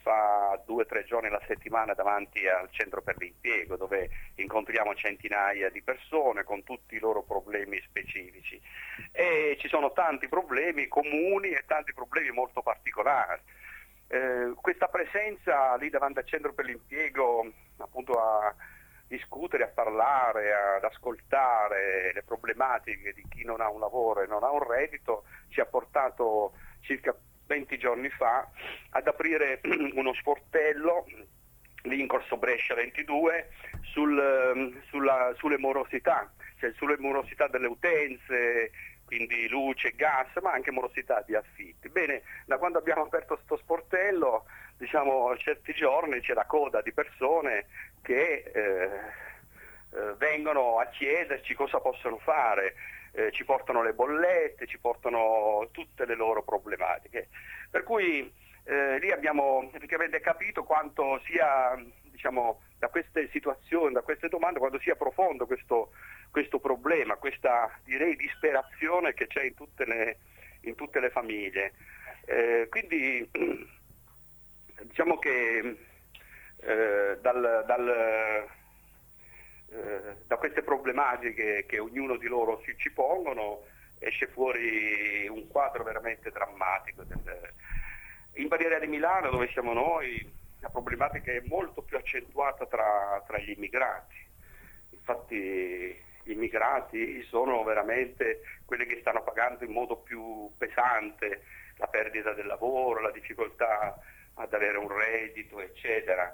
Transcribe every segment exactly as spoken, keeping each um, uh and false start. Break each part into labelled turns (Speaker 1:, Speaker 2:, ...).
Speaker 1: fa due o tre giorni alla settimana davanti al centro per l'impiego, dove incontriamo centinaia di persone con tutti i loro problemi specifici, e ci sono tanti problemi comuni e tanti problemi molto particolari. Eh, questa presenza lì davanti al centro per l'impiego, appunto a discutere, a parlare, ad ascoltare le problematiche di chi non ha un lavoro e non ha un reddito, ci ha portato circa venti giorni fa ad aprire uno sportello lì in Corso Brescia ventidue sul, sulla, sulle morosità, cioè sulle morosità delle utenze, quindi luce, gas, ma anche morosità di affitti. Bene, da quando abbiamo aperto questo sportello, diciamo, certi giorni c'è la coda di persone che eh, eh, vengono a chiederci cosa possono fare, eh, ci portano le bollette, ci portano tutte le loro problematiche. Per cui eh, lì abbiamo praticamente capito quanto sia, diciamo, da queste situazioni, da queste domande, quanto sia profondo questo, questo problema, questa, direi, disperazione che c'è in tutte le, in tutte le famiglie. Eh, quindi diciamo che eh, dal, dal, eh, da queste problematiche che ognuno di loro si, ci pongono esce fuori un quadro veramente drammatico. In Barriera di Milano, dove siamo noi, la problematica è molto più accentuata tra, tra gli immigrati. Infatti gli immigrati sono veramente quelli che stanno pagando in modo più pesante la perdita del lavoro, la difficoltà ad avere un reddito, eccetera.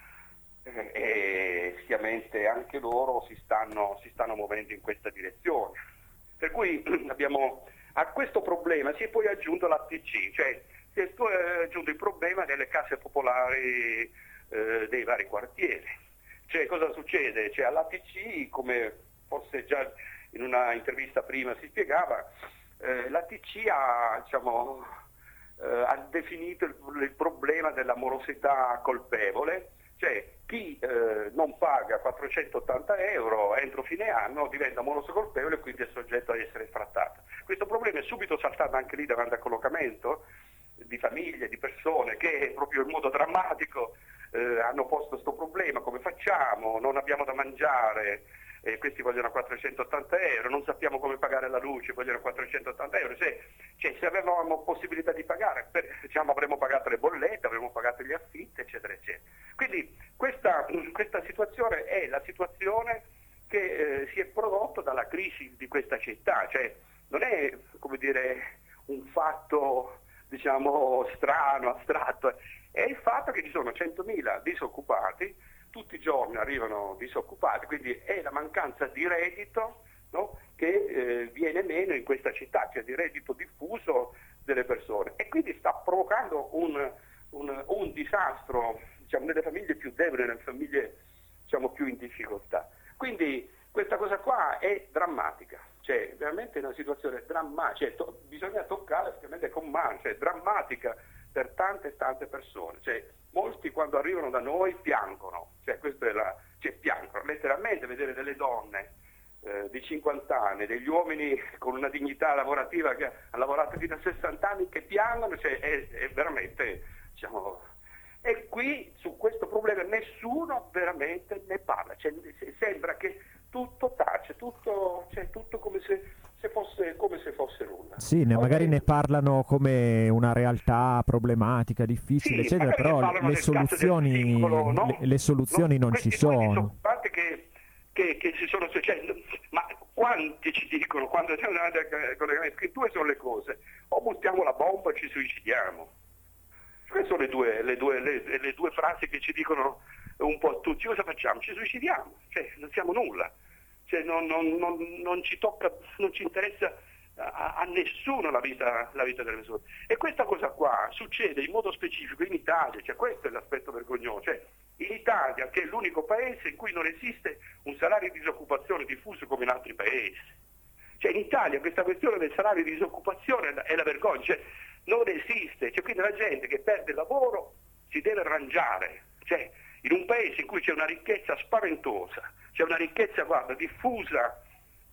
Speaker 1: E sicuramente anche loro si stanno, si stanno muovendo in questa direzione. Per cui abbiamo, a questo problema si è poi aggiunto l'A T C, cioè si è poi aggiunto il problema delle case popolari eh, dei vari quartieri. Cioè cosa succede? Cioè, all'A T C, come forse già in una intervista prima si spiegava, eh, l'A T C ha, diciamo, eh, ha definito il, il problema della morosità colpevole, cioè chi eh, non paga quattrocentottanta euro entro fine anno diventa moroso colpevole e quindi è soggetto ad essere trattato. Questo problema è subito saltato anche lì davanti al collocamento di famiglie, di persone che proprio in modo drammatico eh, hanno posto questo problema: come facciamo? Non abbiamo da mangiare, eh, questi vogliono quattrocentottanta euro, non sappiamo come pagare la luce, vogliono quattrocentottanta euro. Se, cioè, se avevamo possibilità di pagare, per, diciamo, avremmo pagato le bollette, avremmo pagato gli affitti, eccetera, eccetera. Quindi questa, questa situazione è la situazione che eh, si è prodotta dalla crisi di questa città, cioè non è, come dire, un fatto, diciamo, strano, astratto, è il fatto che ci sono centomila disoccupati, tutti i giorni arrivano disoccupati, quindi è la mancanza di reddito, no, che eh, viene meno in questa città, cioè di reddito diffuso delle persone, e quindi sta provocando un, un, un disastro, diciamo, nelle famiglie più deboli, nelle famiglie, diciamo, più in difficoltà. Quindi questa cosa qua è drammatica, cioè veramente è una situazione drammatica, cioè, to- bisogna toccare ovviamente con mano, cioè drammatica per tante e tante persone, cioè molti quando arrivano da noi piangono, cioè questo è la, cioè piangono, letteralmente vedere delle donne eh, di cinquanta anni, degli uomini con una dignità lavorativa che hanno lavorato fino a sessanta anni che piangono, cioè è, è veramente, diciamo. E qui su questo problema nessuno veramente ne parla, cioè, sembra che tutto tace, tutto, cioè, tutto come se, se fosse come se fosse nulla.
Speaker 2: Sì, ne, magari ne parlano come una realtà problematica, difficile,
Speaker 1: sì,
Speaker 2: eccetera, però le soluzioni, singolo, no? le, le soluzioni no? non ci sono.
Speaker 1: Che, che, che si sono succedendo, ma quanti ci dicono, quando c'è un collegamento, che due sono le cose: o buttiamo la bomba o ci suicidiamo. Queste sono le due, le, due, le, le due frasi che ci dicono un po' tutti. Cosa facciamo? Ci suicidiamo, cioè non siamo nulla, cioè, non, non, non, non ci tocca, non ci interessa a, a nessuno la vita, la vita delle persone. E questa cosa qua succede in modo specifico in Italia, cioè questo è l'aspetto vergognoso, cioè in Italia, che è l'unico paese in cui non esiste un salario di disoccupazione diffuso come in altri paesi. Cioè in Italia questa questione del salario di disoccupazione è la, è la vergogna, cioè, non esiste, cioè, quindi la gente che perde il lavoro si deve arrangiare, cioè in un paese in cui c'è una ricchezza spaventosa, c'è una ricchezza, guarda, diffusa,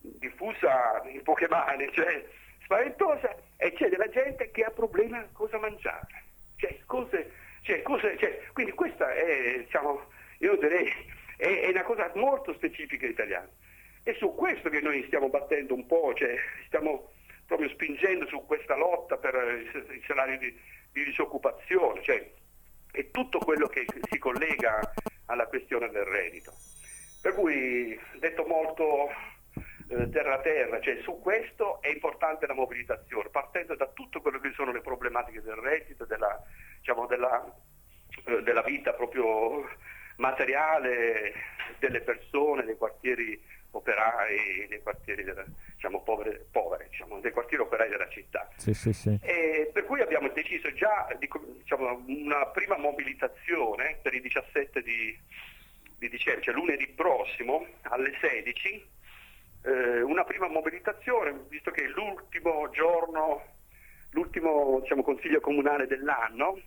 Speaker 1: diffusa in poche mani, cioè spaventosa, e c'è della gente che ha problemi a cosa mangiare, cioè cose, Cioè, cosa, cioè, quindi questa è, diciamo, io direi, è, è una cosa molto specifica italiana. È su questo che noi stiamo battendo un po', cioè stiamo proprio spingendo su questa lotta per i salari di, di disoccupazione, cioè è tutto quello che si collega alla questione del reddito. Per cui, detto molto eh, terra a terra, cioè su questo è importante la mobilitazione, partendo da tutto quello che sono le problematiche del reddito, della, diciamo, della, eh, della vita proprio materiale delle persone, dei quartieri operai, dei quartieri della, diciamo, povere, povere diciamo, dei quartieri operai della città.
Speaker 2: Sì, sì, sì.
Speaker 1: E per cui abbiamo deciso già di, diciamo, una prima mobilitazione per il diciassette di, di dicembre, cioè lunedì prossimo alle sedici, eh, una prima mobilitazione, visto che è l'ultimo giorno, l'ultimo diciamo, consiglio comunale dell'anno.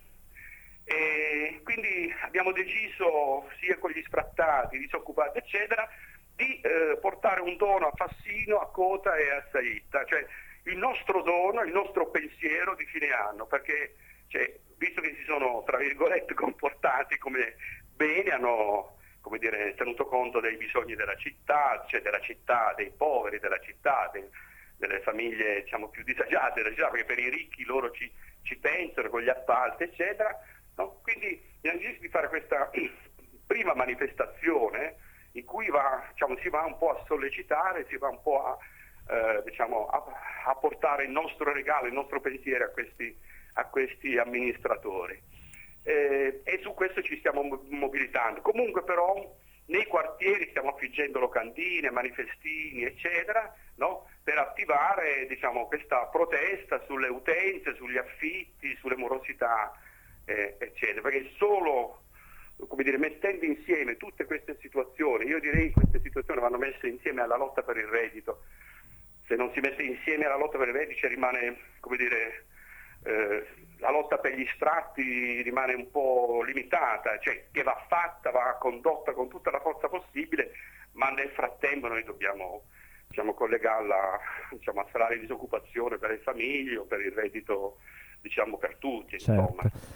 Speaker 1: E quindi abbiamo deciso, sia con gli sfrattati, disoccupati eccetera, di eh, portare un dono a Fassino, a Cota e a Saitta, cioè il nostro dono, il nostro pensiero di fine anno, perché cioè, visto che si sono tra virgolette comportati come bene, hanno come dire, tenuto conto dei bisogni della città, cioè della città, dei poveri della città, dei, delle famiglie diciamo, più disagiate della città, perché per i ricchi loro ci, ci pensano con gli appalti eccetera. No? Quindi abbiamo deciso di fare questa prima manifestazione in cui va, diciamo, si va un po' a sollecitare, si va un po' a, eh, diciamo, a, a portare il nostro regalo, il nostro pensiero a questi, a questi amministratori. Eh, e su questo ci stiamo mobilitando. Comunque però nei quartieri stiamo affiggendo locandine, manifestini eccetera, no? Per attivare diciamo, questa protesta sulle utenze, sugli affitti, sulle morosità Eh, eccetera, perché solo come dire, mettendo insieme tutte queste situazioni, io direi che queste situazioni vanno messe insieme alla lotta per il reddito. Se non si mette insieme alla lotta per il reddito rimane, come dire, eh, la lotta per gli sfratti rimane un po' limitata, cioè che va fatta, va condotta con tutta la forza possibile, ma nel frattempo noi dobbiamo diciamo, collegarla diciamo, a salari di disoccupazione per le famiglie o per il reddito diciamo per tutti,
Speaker 2: certo.
Speaker 1: insomma.